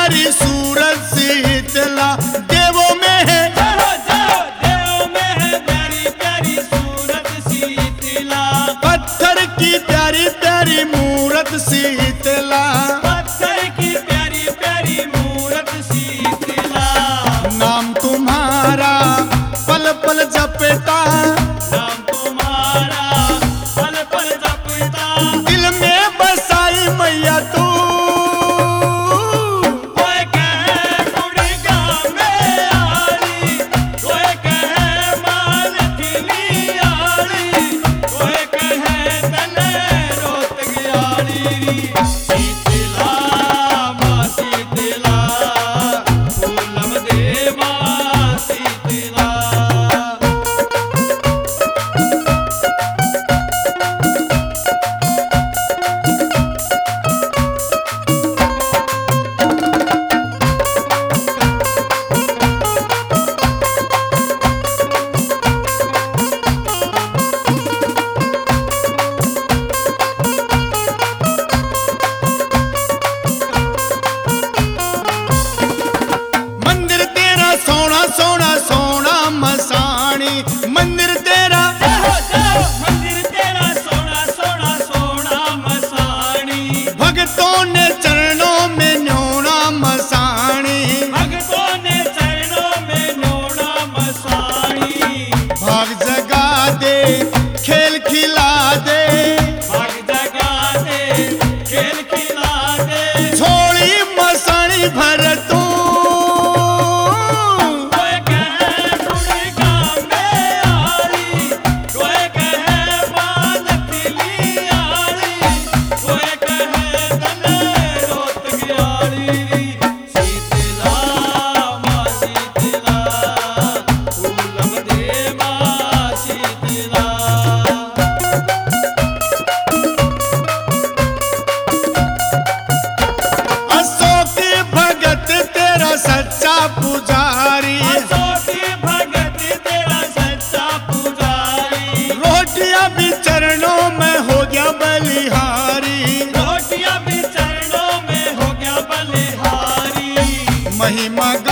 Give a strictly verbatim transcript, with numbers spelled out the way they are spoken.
प्यारी सूरत शीतला, देवों में है देवों में है प्यारी प्यारी सूरत शीतला, पत्थर की प्यारी प्यारी मूरत शीतला, पत्थर की प्यारी प्यारी मूरत शीतला। नाम तुम्हारा पल पल जपता, नाम तुम्हारा पल पल जपता, दिल में बसाई मैया तू। कोई कहे गुड़गांव में आली, कोई कहे मालतीली आली, कोई कहे तले रोहतगी आली। शीतला माँ शीतला, फूलम दे माँ शीतला। मंदिर तेरा सोना सोना सोना मसाणी, मंदिर तेरा मंदिर तेरा सोना सोना सोना मसाणी, भक्तों ने चरणों में न्योना मसाणी, भगतों ने चरणों में नोना मसाणी। भाग जगा दे खेल खिला दे, भाग जगा दे खेल खिला दे, छोड़ी मसाणी भर तू। कोई कहे गुड़गांव में आली, कोई कहे मालतीली आली, कोई कहे तले रोहतगी आली। शीतला माँ शीतला, फूलम दे माँ शीतला। अशोक भगत तेरा सच्चा पुजारी, असोटी भगत तेरा सच्चा पुजारी, रोटियां भी चरणों में हो गया बलिहारी, रोटियां भी चरणों में हो गया बलिहारी। महिमा